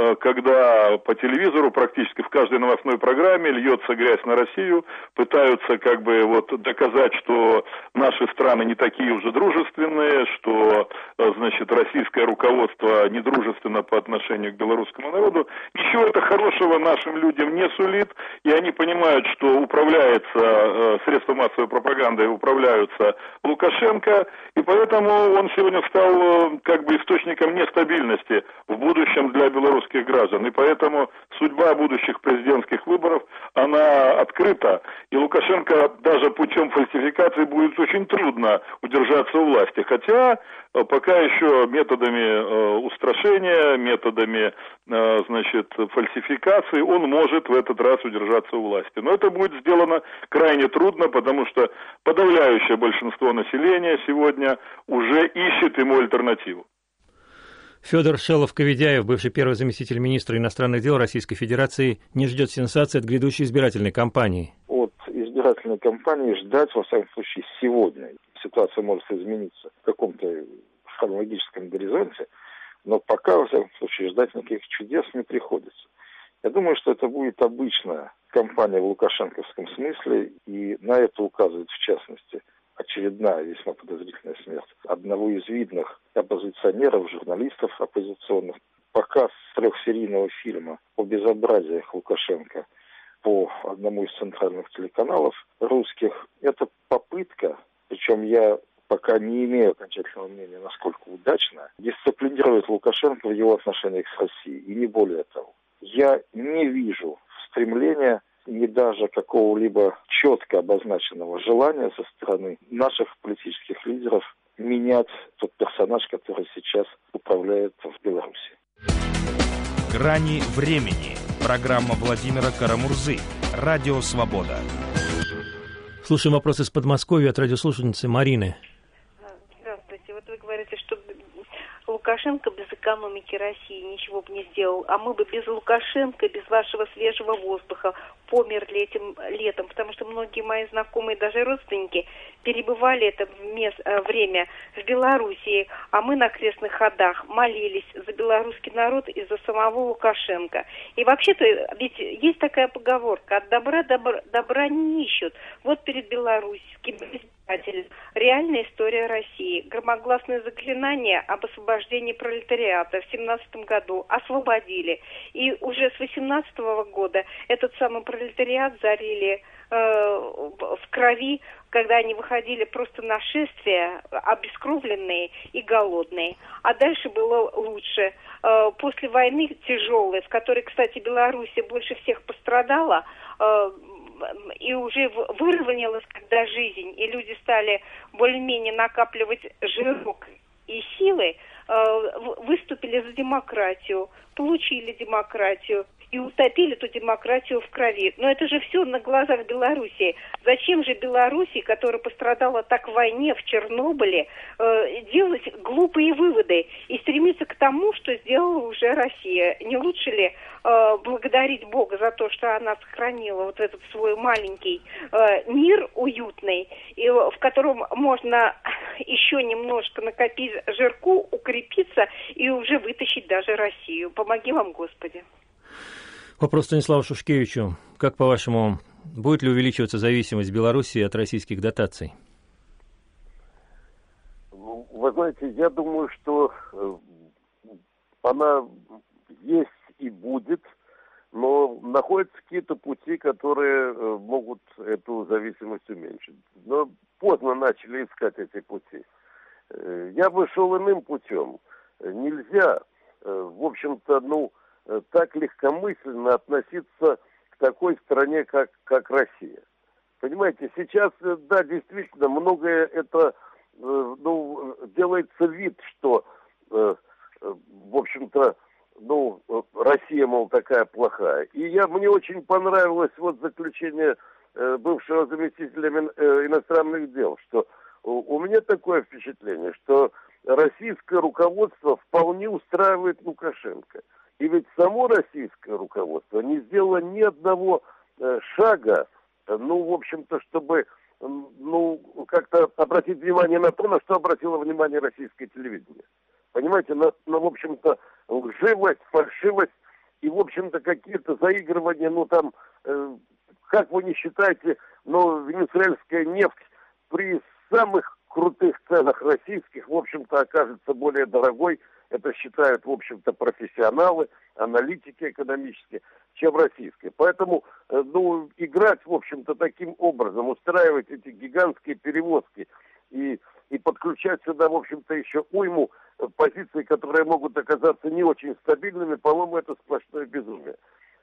когда по телевизору практически в каждой новостной программе льется грязь на Россию, пытаются доказать, что наши страны не такие уже дружественные, что, российское руководство недружественно по отношению к белорусскому народу. Ничего это хорошего нашим людям не сулит, и они понимают, что управляется средства массовой пропаганды, управляются Лукашенко, и поэтому он сегодня стал источником нестабильности в будущем для белорусских граждан. И поэтому судьба будущих президентских выборов, она открыта, и Лукашенко даже путем фальсификации будет очень трудно удержаться у власти. Хотя пока еще методами устрашения, методами фальсификации он может в этот раз удержаться у власти. Но это будет сделано крайне трудно, потому что подавляющее большинство населения сегодня уже ищет ему альтернативу. Федор Шелов-Коведяев, бывший первый заместитель министра иностранных дел Российской Федерации, не ждет сенсации от грядущей избирательной кампании. От избирательной кампании ждать, во всяком случае, сегодня. Ситуация может измениться в каком-то хронологическом горизонте, но пока, во всяком случае, ждать никаких чудес не приходится. Я думаю, что это будет обычная кампания в лукашенковском смысле, и на это указывает, в частности, очередная весьма подозрительная смерть одного из видных оппозиционеров, журналистов оппозиционных. Показ 3-серийного фильма о безобразиях Лукашенко по одному из центральных телеканалов русских – это попытка, причем я пока не имею окончательного мнения, насколько удачно, дисциплинировать Лукашенко в его отношениях с Россией, и не более того. Я не вижу стремления ни даже какого-либо четко обозначенного желания со стороны наших политических лидеров менять тот персонаж, который сейчас управляет в Беларуси. «Грани времени». Программа Владимира Карамурзы. Радио «Свобода». Слушаем вопрос из Подмосковья от радиослушательницы Марины. Здравствуйте. Вот вы говорите, что Лукашенко без экономики России ничего бы не сделал, а мы бы без Лукашенко, без вашего свежего воздуха померли этим летом, потому что многие мои знакомые, даже родственники, перебывали это время в Белоруссии, а мы на крестных ходах молились за белорусский народ и за самого Лукашенко. И вообще-то, ведь есть такая поговорка: от добра не ищут. Вот перед белорусским избирателем реальная история России. Громогласное заклинание об освобождении пролетариата в 17 году освободили. И уже с 18 года этот самый пролетариат зарили в крови, когда они выходили просто на шествия, обескровленные и голодные. А дальше было лучше. После войны тяжелой, в которой, кстати, Белоруссия больше всех пострадала, и уже выровнялась когда жизнь, и люди стали более-менее накапливать жирок и силы, выступили за демократию, получили демократию и утопили эту демократию в крови. Но это же все на глазах Белоруссии. Зачем же Белоруссии, которая пострадала так в войне, в Чернобыле, делать глупые выводы и стремиться к тому, что сделала уже Россия? Не лучше ли благодарить Бога за то, что она сохранила вот этот свой маленький мир уютный, и в котором можно еще немножко накопить жирку, укрепиться и уже вытащить даже Россию. Помоги вам, Господи. Вопрос Станиславу Шушкевичу. Как, по-вашему, будет ли увеличиваться зависимость Белоруссии от российских дотаций? Вы знаете, я думаю, что она есть и будет, но находятся какие-то пути, которые могут эту зависимость уменьшить. Но поздно начали искать эти пути. Я бы шел иным путем. Нельзя, в общем-то, так легкомысленно относиться к такой стране, как Россия. Понимаете, сейчас, да, действительно, многое это, делается вид, что, в общем-то, Россия, мол, такая плохая. И мне очень понравилось заключение бывшего заместителя иностранных дел, что у меня такое впечатление, что российское руководство вполне устраивает Лукашенко. И ведь само российское руководство не сделало ни одного шага, в общем-то, чтобы, как-то обратить внимание на то, на что обратило внимание российское телевидение. Понимаете, в общем-то, лживость, фальшивость и, в общем-то, какие-то заигрывания, как вы не считаете, венесуэльская нефть при самых крутых ценах российских, в общем-то, окажется более дорогой. Это считают, в общем-то, профессионалы, аналитики экономические, чем российские. Поэтому, играть, в общем-то, таким образом, устраивать эти гигантские перевозки и подключать сюда, в общем-то, еще уйму позиций, которые могут оказаться не очень стабильными, по-моему, это сплошное безумие.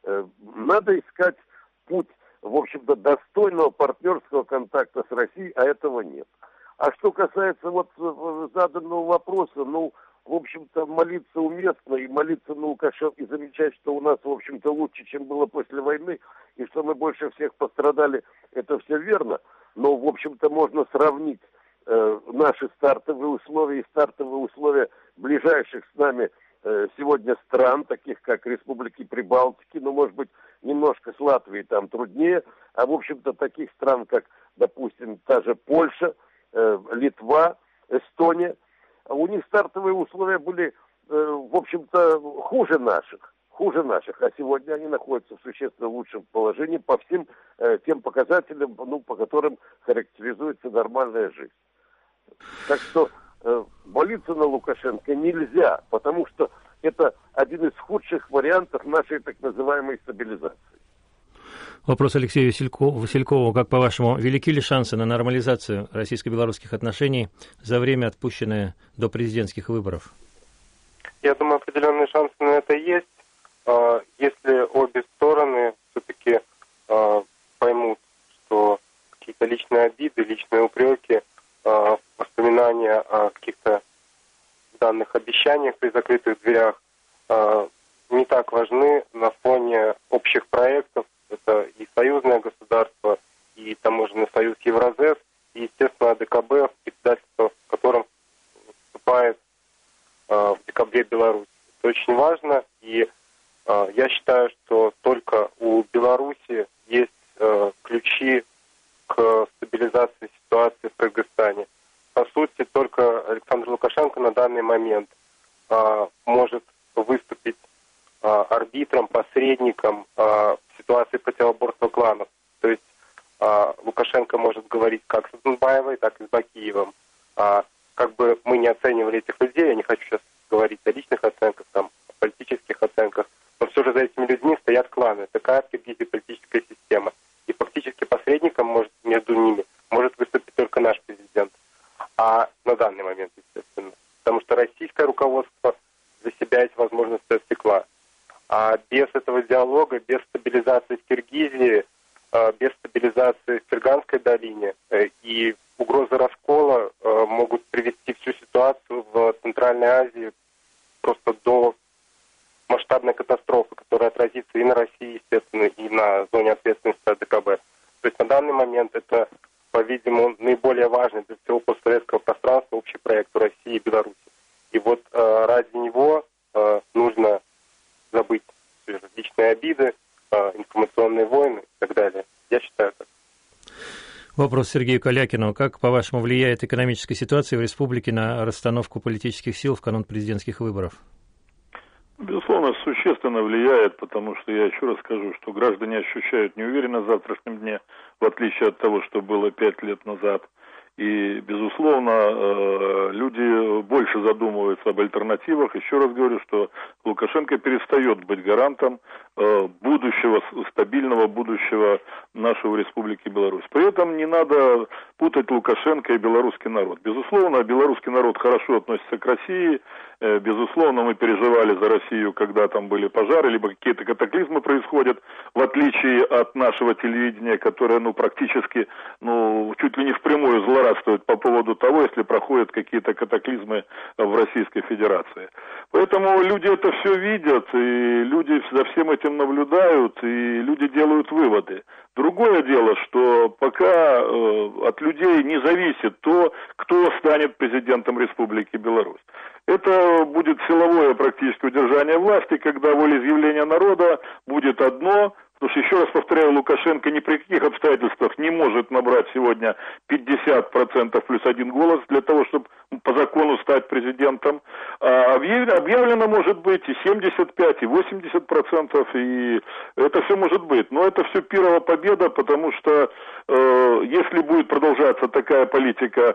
Надо искать путь, в общем-то, достойного партнерского контакта с Россией, а этого нет. А что касается заданного вопроса, в общем-то, молиться уместно, и молиться на Лукашенко, и замечать, что у нас, в общем-то, лучше, чем было после войны, и что мы больше всех пострадали, это все верно. Но, в общем-то, можно сравнить наши стартовые условия и стартовые условия ближайших с нами сегодня стран, таких как Республики Прибалтики, может быть, немножко с Латвией там труднее, а, в общем-то, таких стран, как, допустим, та же Польша, Литва, Эстония, у них стартовые условия были, в общем-то, хуже наших, а сегодня они находятся в существенно лучшем положении по всем тем показателям, по которым характеризуется нормальная жизнь. Так что молиться на Лукашенко нельзя, потому что это один из худших вариантов нашей так называемой стабилизации. Вопрос Алексею Василькову. Как, по-вашему, велики ли шансы на нормализацию российско-белорусских отношений за время, отпущенное до президентских выборов? Я думаю, определенные шансы на это есть, если обе стороны все-таки поймут, что какие-то личные обиды, личные упреки, воспоминания о каких-то данных обещаниях при закрытых дверях не так важны на фоне общих проектов. Это и союзное государство, и таможенный союз Евразес, и, естественно, АДКБ, в председательство в котором вступает в декабре Беларусь. Это очень важно, и я считаю, что только у Беларуси есть ключи к стабилизации ситуации в Кыргызстане. По сути, только Александр Лукашенко на данный момент может выступить арбитром, посредником в ситуации противоборства кланов. То есть Лукашенко может говорить как с Атамбаевой, так и с Бакиевым. Как бы мы не оценивали этих людей, я не хочу сейчас говорить о личных оценках, о политических оценках, но все же за этими людьми стоят кланы. Такая в Киргизии политическая система. И фактически посредником между ними может выступить только наш президент. А на данный момент, естественно. Потому что российское руководство за себя эти возможности отсекла. А без этого диалога, без стабилизации в Киргизии, без стабилизации в Ферганской долине и угрозы раскола могут привести всю ситуацию в Центральной Азии просто до масштабной катастрофы, которая отразится и на России, естественно, и на зоне ответственности АДКБ. То есть на данный момент это, по-видимому, наиболее важный для всего постсоветского пространства общий проект в России и Беларуси. И вот ради него нужно забыть различные обиды, информационные войны и так далее. Я считаю так. Вопрос Сергею Калякину. Как, по-вашему, влияет экономическая ситуация в республике на расстановку политических сил в канун президентских выборов? Безусловно, существенно влияет, потому что я еще раз скажу, что граждане ощущают неуверенность в завтрашнем дне, в отличие от того, что было 5 лет назад. И, безусловно, люди больше задумываются об альтернативах. Еще раз говорю, что Лукашенко перестает быть гарантом будущего, стабильного будущего нашего Республики Беларусь. При этом не надо путать Лукашенко и белорусский народ. Безусловно, белорусский народ хорошо относится к России. Безусловно, мы переживали за Россию, когда там были пожары, либо какие-то катаклизмы происходят, в отличие от нашего телевидения, которое, практически, чуть ли не впрямую злорадствует по поводу того, если проходят какие-то катаклизмы в Российской Федерации. Поэтому люди это все видят, и люди за всем этим наблюдают, и люди делают выводы. Другое дело, что пока от людей не зависит то, кто станет президентом Республики Беларусь. Это будет силовое практически удержание власти, когда волеизъявление народа будет одно. Потому что, еще раз повторяю, Лукашенко ни при каких обстоятельствах не может набрать сегодня 50% плюс 1 голос для того, чтобы по закону стать президентом. А объявлено может быть и 75, и 80%, и это все может быть. Но это все пирова победа, потому что если будет продолжаться такая политика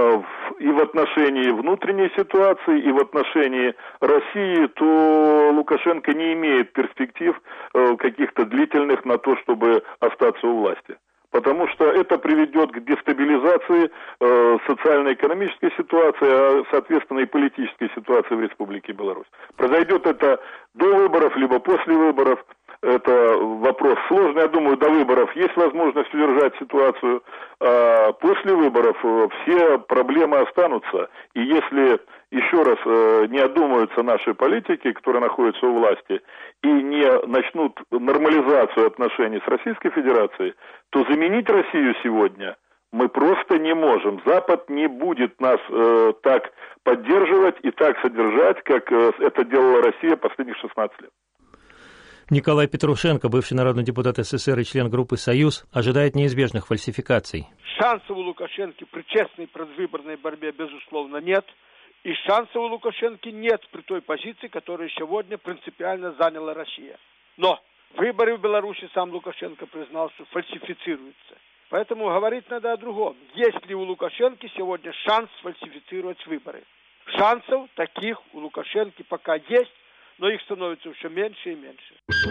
и в отношении внутренней ситуации, и в отношении России, то Лукашенко не имеет перспектив каких-то длительных на то, чтобы остаться у власти. Потому что это приведет к дестабилизации социально-экономической ситуации, а, соответственно, и политической ситуации в Республике Беларусь. Произойдет это до выборов, либо после выборов. Это вопрос сложный. Я думаю, до выборов есть возможность удержать ситуацию. А после выборов все проблемы останутся. И если еще раз не одумаются наши политики, которые находятся у власти, и не начнут нормализацию отношений с Российской Федерацией, то заменить Россию сегодня мы просто не можем. Запад не будет нас так поддерживать и так содержать, как это делала Россия последних 16 лет. Николай Петрушенко, бывший народный депутат СССР и член группы «Союз», ожидает неизбежных фальсификаций. Шансов у Лукашенко при честной предвыборной борьбе, безусловно, нет. И шансов у Лукашенко нет при той позиции, которую сегодня принципиально заняла Россия. Но выборы в Беларуси сам Лукашенко признал, что фальсифицируются. Поэтому говорить надо о другом. Есть ли у Лукашенко сегодня шанс сфальсифицировать выборы? Шансов таких у Лукашенко пока есть, но их становится все меньше и меньше.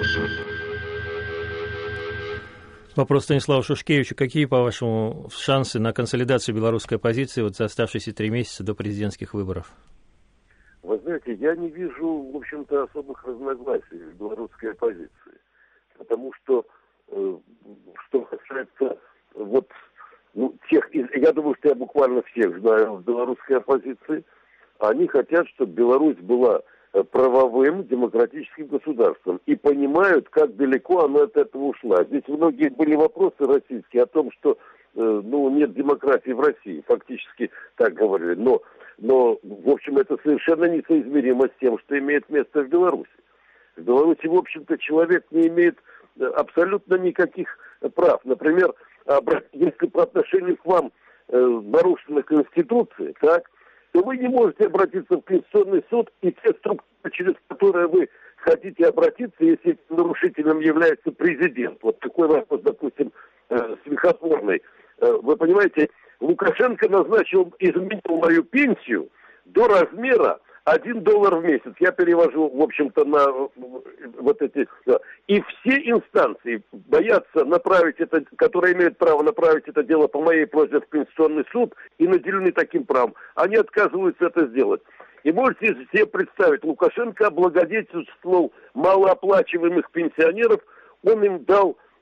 Вопрос Станиславу Шушкевичу. Какие, по-вашему, шансы на консолидацию белорусской оппозиции за оставшиеся 3 месяца до президентских выборов? Вы знаете, я не вижу, в общем-то, особых разногласий в белорусской оппозиции. Потому что, что касается тех, я думаю, что я буквально всех знаю в белорусской оппозиции, они хотят, чтобы Беларусь была правовым демократическим государством и понимают, как далеко она от этого ушла. Здесь многие были вопросы российские о том, что нет демократии в России, фактически так говорили. Но, в общем, это совершенно несоизмеримо с тем, что имеет место в Беларуси. В Беларуси, в общем-то, человек не имеет абсолютно никаких прав. Например, если по отношению к вам нарушена Конституция, так, то вы не можете обратиться в Конституционный суд, и те структуры, через которые вы хотите обратиться, если нарушителем является президент. Вот такой вопрос, допустим, смехотворный. Вы понимаете, Лукашенко изменил мою пенсию до размера $1 в месяц. Я перевожу, в общем-то, на вот эти... И все инстанции боятся направить это, которые имеют право направить это дело по моей просьбе в Конституционный суд и наделены таким правом. Они отказываются это сделать. И можете себе представить, Лукашенко облагодетельствовал малооплачиваемых пенсионеров, он им дал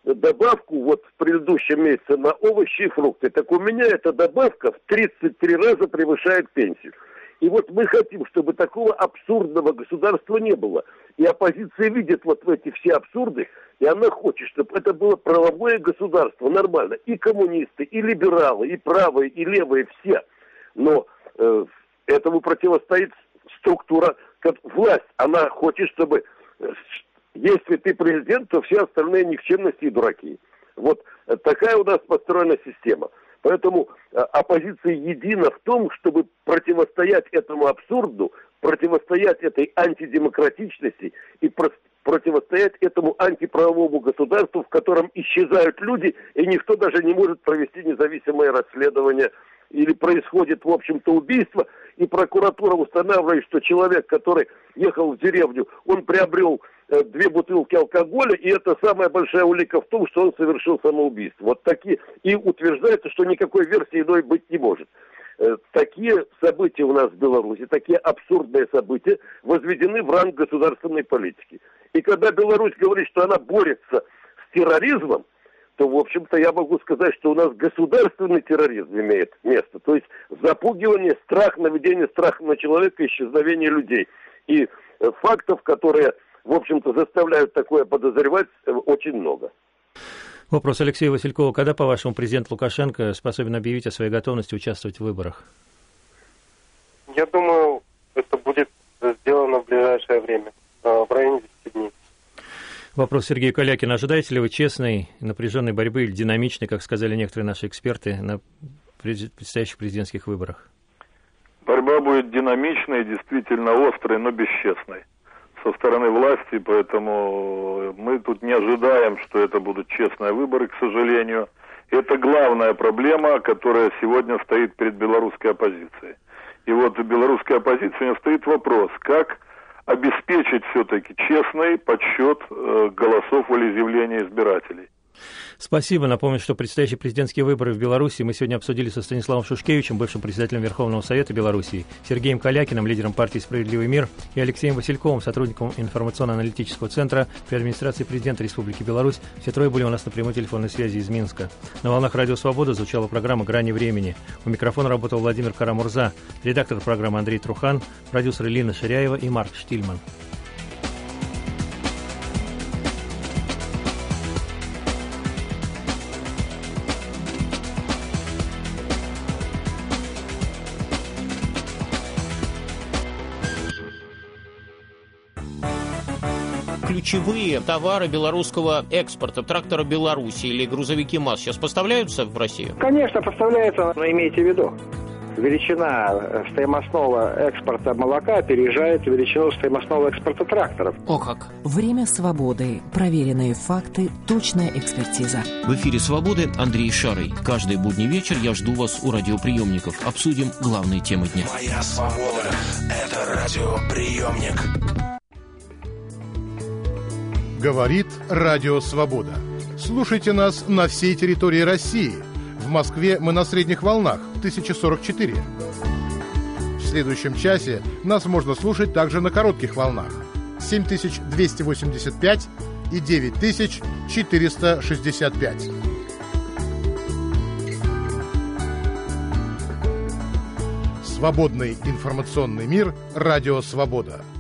добавку вот в предыдущем месяце на овощи и фрукты, так у меня эта добавка в 33 раза превышает пенсию. И вот мы хотим, чтобы такого абсурдного государства не было. И оппозиция видит вот в эти все абсурды, и она хочет, чтобы это было правовое государство, нормально. И коммунисты, и либералы, и правые, и левые, все. Но этому противостоит структура, власть. Она хочет, чтобы, если ты президент, то все остальные никчемности и дураки. Вот такая у нас построена система. Поэтому оппозиция едина в том, чтобы противостоять этому абсурду, противостоять этой антидемократичности и противостоять этому антиправовому государству, в котором исчезают люди, и никто даже не может провести независимое расследование. Или происходит, в общем-то, убийство, и прокуратура устанавливает, что человек, который ехал в деревню, он приобрел 2 бутылки алкоголя, и это самая большая улика в том, что он совершил самоубийство. Вот такие, и утверждается, что никакой версии иной быть не может. Такие события у нас в Беларуси, такие абсурдные события возведены в ранг государственной политики. И когда Беларусь говорит, что она борется с терроризмом, то, в общем-то, я могу сказать, что у нас государственный терроризм имеет место. То есть запугивание, страх, наведение страха на человека, исчезновение людей. И фактов, которые, в общем-то, заставляют такое подозревать, очень много. Вопрос Алексея Василькова. Когда, по-вашему, президент Лукашенко способен объявить о своей готовности участвовать в выборах? Я думаю, это будет сделано в ближайшее время, в районе 10 дней. Вопрос Сергею Калякину. Ожидаете ли вы честной, напряженной борьбы или динамичной, как сказали некоторые наши эксперты, на предстоящих президентских выборах? Борьба будет динамичной, действительно острой, но бесчестной со стороны власти, поэтому мы тут не ожидаем, что это будут честные выборы, к сожалению. Это главная проблема, которая сегодня стоит перед белорусской оппозицией. И вот в белорусской оппозиции у нее стоит вопрос, как обеспечить все-таки честный подсчет голосов волеизъявления избирателей. Спасибо. Напомню, что предстоящие президентские выборы в Беларуси мы сегодня обсудили со Станиславом Шушкевичем, бывшим председателем Верховного Совета Беларуси, Сергеем Калякиным, лидером партии «Справедливый мир», и Алексеем Васильковым, сотрудником информационно-аналитического центра при администрации президента Республики Беларусь. Все трое были у нас на прямой телефонной связи из Минска. На волнах «Радио Свобода» звучала программа «Грани времени». У микрофона работал Владимир Карамурза, редактор программы Андрей Трухан, продюсеры Лина Ширяева и Марк Штильман. Ключевые товары белорусского экспорта, тракторы Беларуси или грузовики МАЗ сейчас поставляются в Россию? Конечно, поставляются, но имейте в виду, величина стоимостного экспорта молока опережает величину стоимостного экспорта тракторов. О как! Время свободы. Проверенные факты, точная экспертиза. В эфире «Свободы» Андрей Шарый. Каждый будний вечер я жду вас у радиоприемников. Обсудим главные темы дня. Моя свобода – это радиоприемник. Говорит Радио Свобода. Слушайте нас на всей территории России. В Москве мы на средних волнах 1044. В следующем часе нас можно слушать также на коротких волнах 7285 и 9465. Свободный информационный мир. Радио Свобода.